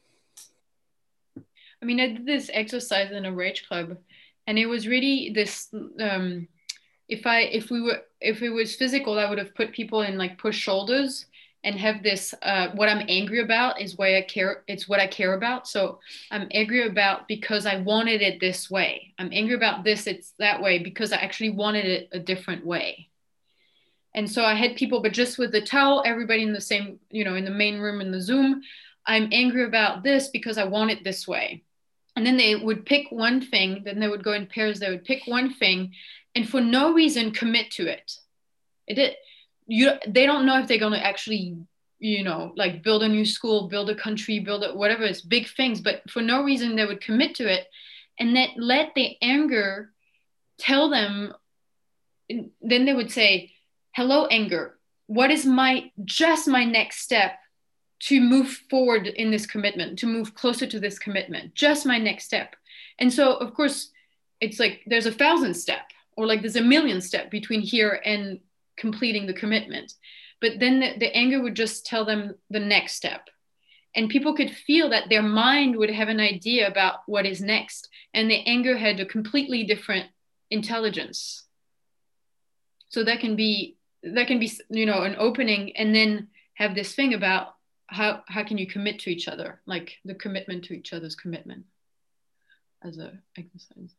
I mean, I did this exercise in a Rage Club, and it was really this, um, if I, if we were, if it was physical, I would have put people in like push shoulders and have this, uh, what I'm angry about is why I care, it's what I care about. So I'm angry about because I wanted it this way. I'm angry about this, it's that way, because I actually wanted it a different way. And so I had people, but just with the towel, everybody in the same, you know, in the main room in the Zoom, I'm angry about this because I want it this way. And then they would pick one thing, then they would go in pairs, they would pick one thing and for no reason commit to it. It, it you, they don't know if they're going to actually, you know, like build a new school, build a country, build a, whatever, it's big things, but for no reason they would commit to it, and then let the anger tell them. Then they would say, hello, anger, what is my, just my next step to move forward in this commitment, to move closer to this commitment, just my next step. And so, of course, it's like there's a thousand step, or like there's a million step between here and completing the commitment. But then the, the anger would just tell them the next step. And people could feel that their mind would have an idea about what is next. And the anger had a completely different intelligence. So that can be, that can be, you know, an opening, and then have this thing about how, how can you commit to each other? Like the commitment to each other's commitment as a exercise.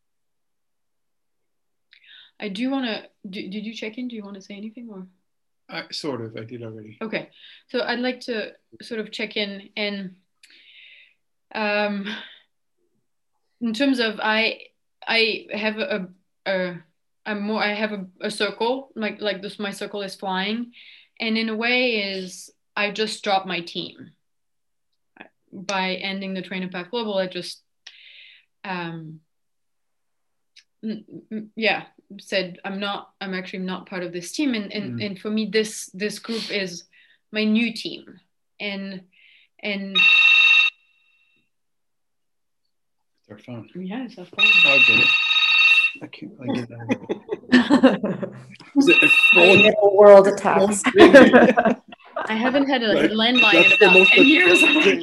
I do want to, did you check in? Do you want to say anything or?
I, sort of, I did already.
Okay. So I'd like to sort of check in, and um, in terms of, I, I have a, a I'm more, I have a, a circle, like, like this, my circle is flying. And in a way is, I just dropped my team. By ending the Trainer Path Global, I just, um, yeah, said, I'm not, I'm actually not part of this team. And, and, mm. and for me, this, this group is my new team. And, and.
It's our phone.
Yeah, it's our phone.
I'll get it. I can't, I get that.
Middle world attacks.
I haven't had a like, landline in about ten years.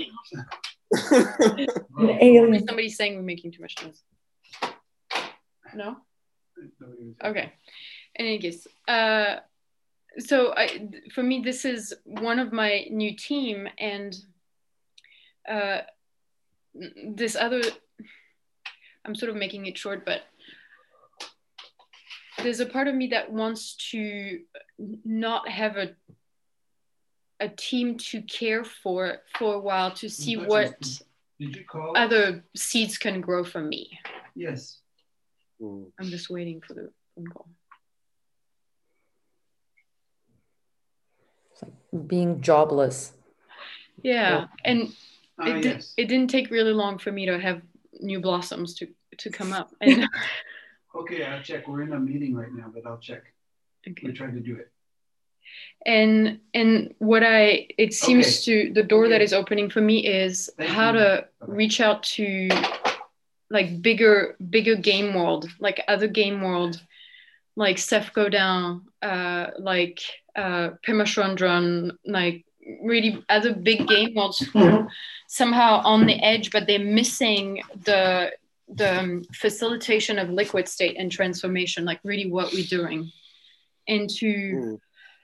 An alien. Somebody's saying we're making too much noise. No? Okay. In any case, uh, so I, for me, this is one of my new team, and uh, this other, I'm sort of making it short, but there's a part of me that wants to not have a a team to care for for a while, to see what other seeds can grow from me.
Yes.
I'm just waiting for the phone call.
It's like being jobless.
Yeah, and uh, it, yes. it didn't take really long for me to have new blossoms to to come up. And
okay, I'll check. We're in a meeting right now, but I'll check.
Okay.
We're trying to do it.
And and what I it seems
Okay.
to the door
Okay.
that is opening for me is
Thank
how
you.
to
Bye-bye.
reach out to like bigger bigger game world, like other game world, like Seth Godin, uh, like uh, Pema Chodron, like really other big game worlds who are somehow on the edge, but they're missing the the um, facilitation of liquid state and transformation, like really what we're doing, and to
Mm.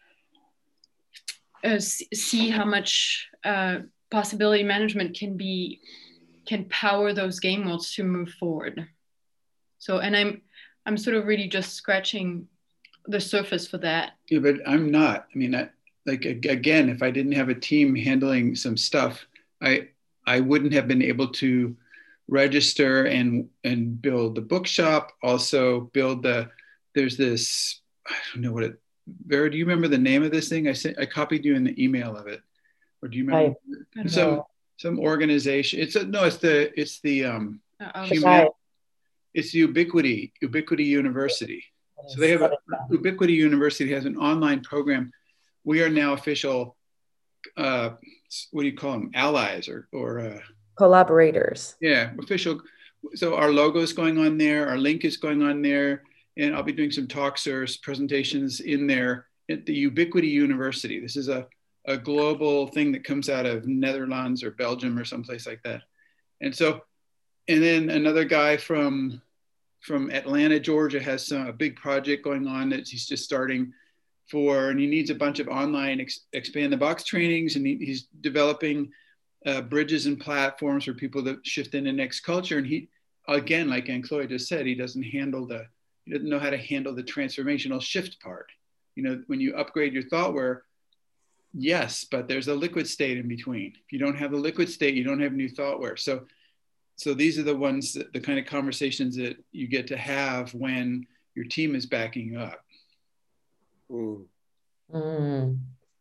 uh, see how much uh, possibility management can be can power those game worlds to move forward. So, and I'm I'm sort of really just scratching the surface for that.
Yeah, but I'm not. I mean, I, like again, if I didn't have a team handling some stuff, I I wouldn't have been able to register and and build the bookshop. Also, build the there's this I don't know what it. Vera, do you remember the name of this thing? I sent I copied you in the email of it, or do you remember
I
some
know.
some organization? It's a, no, it's the it's the um
Uh,
human, it's Ubiquity Ubiquity University. So they have a, Ubiquity University has an online program. We are now official, uh, what do you call them? Allies or, or uh,
collaborators.
Yeah, official. So our logo is going on there. Our link is going on there. And I'll be doing some talks or presentations in there at the Ubiquity University. This is a, a global thing that comes out of Netherlands or Belgium or someplace like that. And so, and then another guy from from Atlanta, Georgia has some, a big project going on that he's just starting for, and he needs a bunch of online ex, expand the box trainings, and he, he's developing uh, bridges and platforms for people to shift into next culture. And he, again, like Anne-Chloe just said, he doesn't handle the, he doesn't know how to handle the transformational shift part. You know, when you upgrade your thoughtware, yes, but there's a liquid state in between. If you don't have the liquid state, you don't have new thoughtware. So So these are the ones, that, the kind of conversations that you get to have when your team is backing you up.
Mm.
Mm.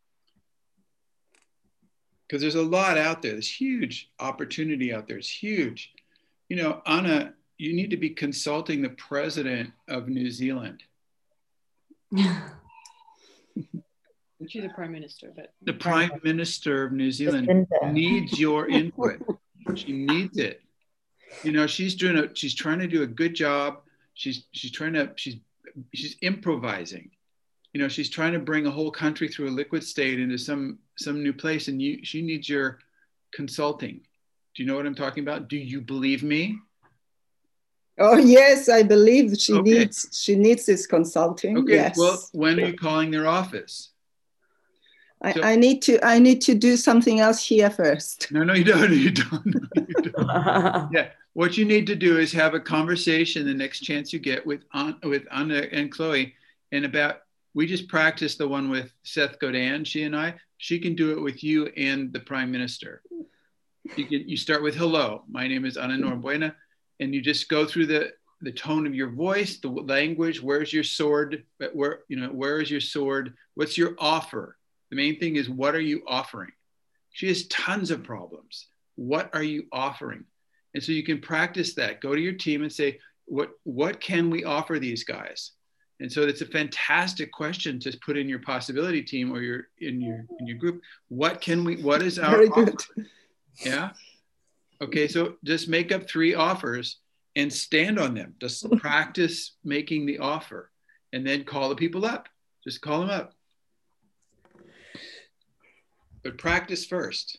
Because there's a lot out there. There's huge opportunity out there. It's huge. You know, Anna, you need to be consulting the president of New Zealand.
She's the prime minister, but
The prime minister of New Zealand needs your input. She needs it. You know, she's doing a, she's trying to do a good job. She's, she's trying to, she's, she's improvising. You know, she's trying to bring a whole country through a liquid state into some, some new place. And you, she needs your consulting. Do you know what I'm talking about? Do you believe me?
Oh, yes, I believe she
Okay.
needs, she needs this consulting.
Okay.
Yes.
Well, when are you calling their office?
I,
So,
I need to, I need to do something else here first.
No, no, you don't. You don't. No, you don't. Yeah. What you need to do is have a conversation the next chance you get with Aunt, with Anna and Chloe, and about, we just practiced the one with Seth Godin, she and I. She can do it with you and the prime minister. You can, you start with hello, my name is Ana Norbuena, and you just go through the the tone of your voice, the language. Where's your sword? Where, you know, where is your sword? What's your offer? The main thing is, what are you offering? She has tons of problems. What are you offering? And so you can practice that. Go to your team and say, what, what can we offer these guys? And so it's a fantastic question to put in your possibility team or your in your in your group. What can we, what is our
Very
offer?
good.
Yeah. Okay, so just make up three offers and stand on them. Just practice making the offer and then call the people up. Just call them up. But practice first.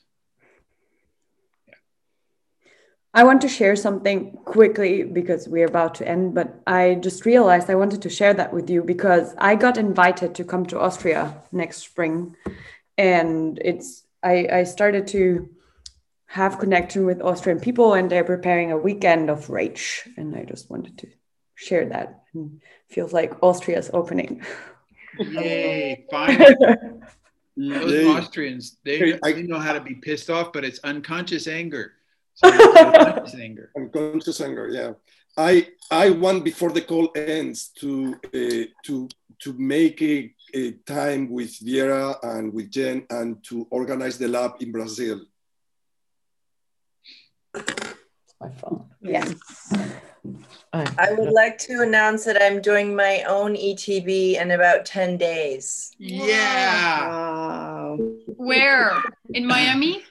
I want to share something quickly because we're about to end, but I just realized I wanted to share that with you because I got invited to come to Austria next spring. And it's I, I started to have connection with Austrian people, and they're preparing a weekend of rage. And I just wanted to share that. And it feels like Austria is opening.
Yay, finally. Those
Yay.
Austrians, they,
Hey, I-
they know how to be pissed off, but it's unconscious anger. So it's unconscious anger.
Unconscious anger, yeah. I I want, before the call ends, to uh, to to make a, a time with Vera and with Jen and to organize the lab in Brazil.
my phone.
Yeah.
I would like to announce that I'm doing my own E T B in about ten days.
Yeah.
Wow.
Where? In Miami?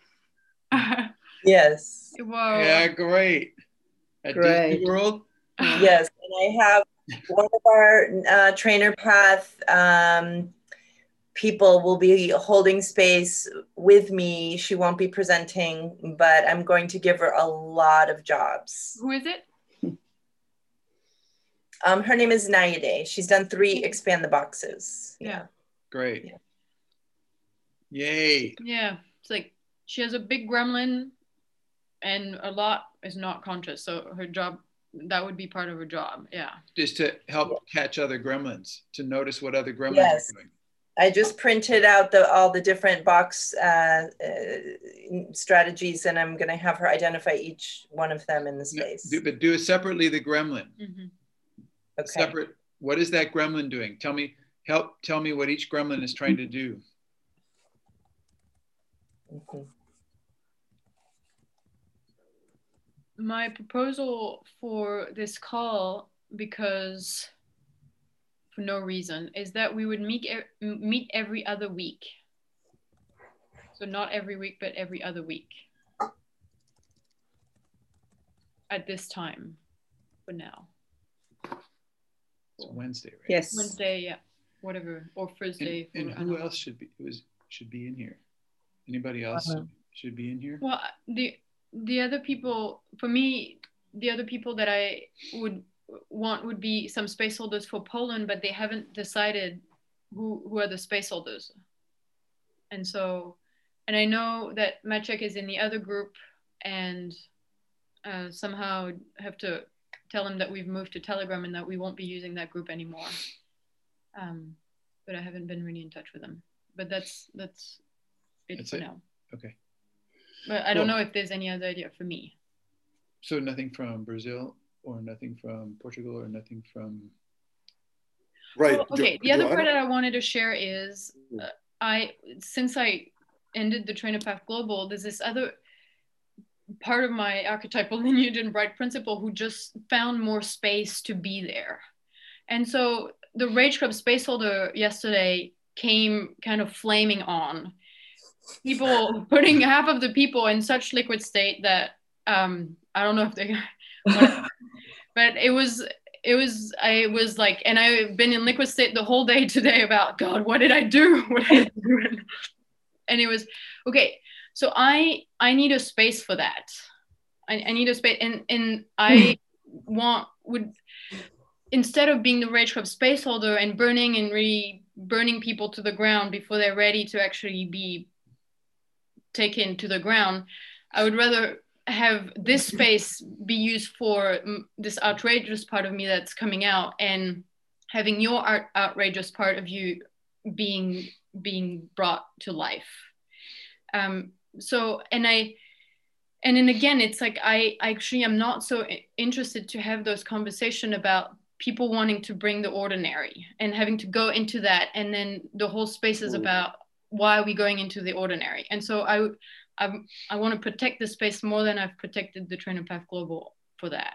Yes.
Whoa.
Yeah, great. At
Great.
Disney World?
Yes. And I have one of our uh, Trainer Path um, people will be holding space with me. She won't be presenting, but I'm going to give her a lot of jobs.
Who is it?
Um, her name is Nayade. She's done three Expand the Boxes.
Yeah.
Great.
Yeah.
Yay.
Yeah. It's like she has a big gremlin and a lot is not conscious. So her job, that would be part of her job. Yeah.
Just to help catch other gremlins, to notice what other gremlins
Yes.
are doing.
I just printed out the all the different box uh, uh, strategies, and I'm going to have her identify each one of them in the
No,
space.
do, but do it separately, the gremlin.
Mm-hmm.
Okay.
Separate. What is that gremlin doing? Tell me, help tell me what each gremlin is trying to do.
Mhm.
My proposal for this call, because for no reason, is that we would meet meet every other week. So not every week, but every other week at this time for now.
It's Wednesday, right?
Yes.
Wednesday, yeah, whatever, or Thursday.
And, and
for,
who else should be it was should be in here? Anybody else
Uh-huh.
should be in here?
Well, the the other people, for me, the other people that I would want would be some space holders for Poland, but they haven't decided who who are the space holders. And so, and I know that Maciek is in the other group, and uh, somehow have to tell him that we've moved to Telegram and that we won't be using that group anymore. Um, but I haven't been really in touch with him. But that's that's it
That's
for
it.
now.
Okay.
But I don't
Cool.
know if there's any other idea for me.
So nothing from Brazil or nothing from Portugal or nothing from
Right.
Well, okay.
Jo-
The other
Joanna?
part that I wanted to share is uh, I, since I ended the Trainer Path Global, there's this other part of my archetypal lineage and bright principle who just found more space to be there. And so the Rage Club space holder yesterday came kind of flaming on. People putting half of the people in such liquid state that um, I don't know if they, but it was, it was, I was like, and I've been in liquid state the whole day today about, God, what did I do? What did I do? And it was, okay, so I, I need a space for that. I, I need a space, and, and I want, would, instead of being the Rage Club space holder and burning and really burning people to the ground before they're ready to actually be taken to the ground, I would rather have this space be used for mm, this outrageous part of me that's coming out, and having your art, outrageous part of you being being brought to life. Um, so, and I, and then again, it's like I actually am not so interested to have those conversations about people wanting to bring the ordinary and having to go into that, and then the whole space is about why are we going into the ordinary. And so I, I, I want to protect the space more than I've protected the Trainer Path Global for that.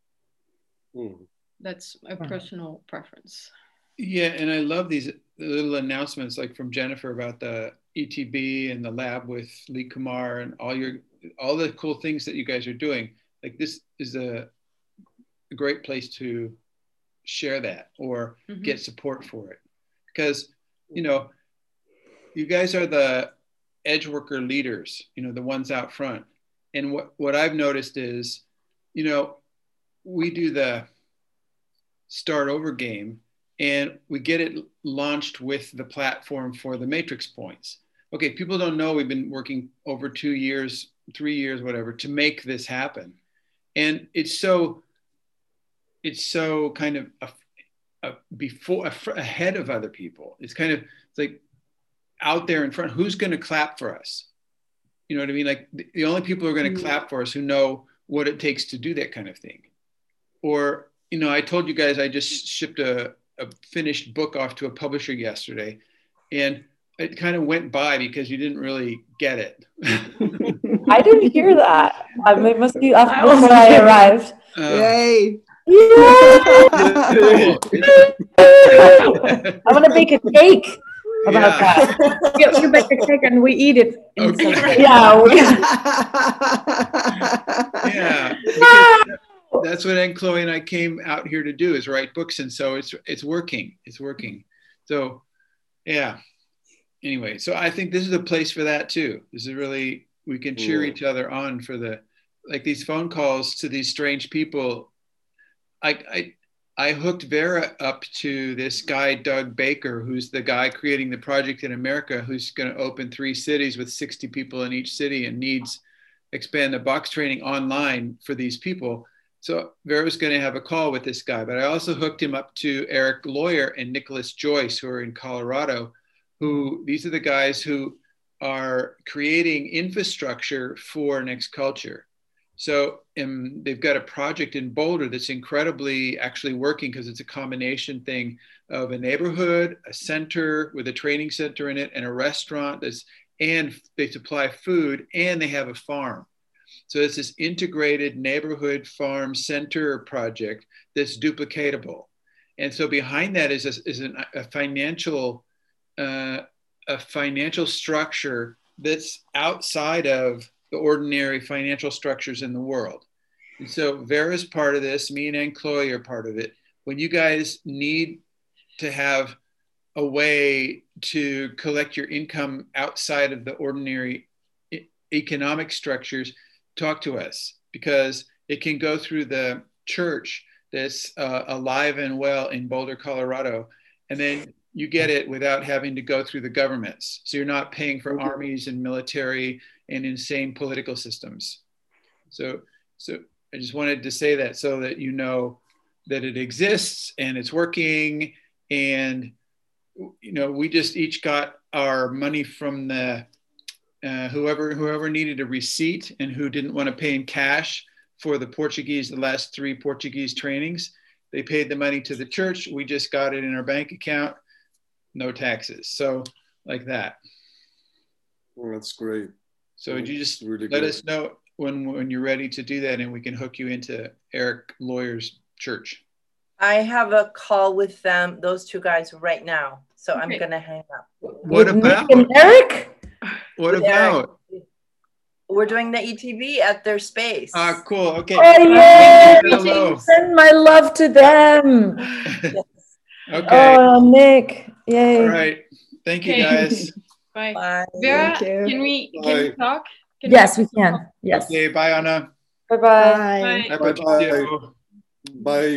Mm.
That's a personal preference.
Yeah, and I love these little announcements like from Jennifer about the E T B and the lab with Lee Kumar and all your all the cool things that you guys are doing. Like this is a, a great place to share that or
Mm-hmm.
get support for it, because you know you guys are the edge worker leaders, you know, the ones out front. And what what I've noticed is, you know, we do the start over game and we get it launched with the platform for the matrix points. Okay, people don't know we've been working over two years, three years, whatever, to make this happen. And it's so, it's so kind of a, a before, a, ahead of other people. It's kind of, it's like out there in front, who's gonna clap for us? You know what I mean? Like the, the only people who are gonna mm-hmm. clap for us who know what it takes to do that kind of thing. Or, you know, I told you guys I just shipped a, a finished book off to a publisher yesterday, and it kind of went by because you didn't really get it.
I didn't hear that. I mean, it must be after before I arrived.
Uh,
Yay!
cool.
I'm gonna bake a cake about
Yeah.
that.
you, you bake a cake and we eat it.
Okay.
Yeah, we-
Yeah. Because that's what Aunt Chloe and I came out here to do, is write books, and so it's it's working. It's working. So yeah. Anyway, so I think this is a place for that too. This is really, we can cheer
Yeah.
each other on for the, like these phone calls to these strange people. I I I hooked Vera up to this guy, Doug Baker, who's the guy creating the project in America, who's going to open three cities with sixty people in each city and needs expand the box training online for these people. So Vera was going to have a call with this guy, but I also hooked him up to Eric Lawyer and Nicholas Joyce, who are in Colorado, who, these are the guys who are creating infrastructure for Next Culture. So um, they've got a project in Boulder that's incredibly actually working, because it's a combination thing of a neighborhood, a center with a training center in it, and a restaurant that's, and they supply food, and they have a farm. So it's this integrated neighborhood farm center project that's duplicatable. And so behind that is a, is an, a financial uh, a financial structure that's outside of the ordinary financial structures in the world. And so Vera's part of this, me and Aunt Chloe are part of it. When you guys need to have a way to collect your income outside of the ordinary e- economic structures, talk to us, because it can go through the church that's uh, alive and well in Boulder, Colorado. And then you get it without having to go through the governments. So you're not paying for armies and military and insane political systems. So, so I just wanted to say that so that you know that it exists and it's working. And, you know, we just each got our money from the, uh, whoever, whoever needed a receipt and who didn't want to pay in cash for the Portuguese, the last three Portuguese trainings. They paid the money to the church. We just got it in our bank account, no taxes. So like that.
Well, that's great.
So would you just
Really
let
good.
us know when, when you're ready to do that, and we can hook you into Eric Lawyer's church.
I have a call with them, those two guys right now. So I'm
Okay.
going to hang up.
What
With
about?
Nick and Eric?
What
With Eric.
about?
We're doing the E T V at their space.
Ah, cool. Okay.
Oh, yay!
Hello.
Send my love to them.
Okay.
Oh, Nick. Yay.
All right. Thank you,
Okay.
guys.
Bye.
Bye.
Vera,
Thank you.
can we can
Bye.
we talk? Can
Yes, we can. Yes.
Okay. Bye, Anna.
Bye-bye.
Bye.
Bye.
Bye-bye. Bye.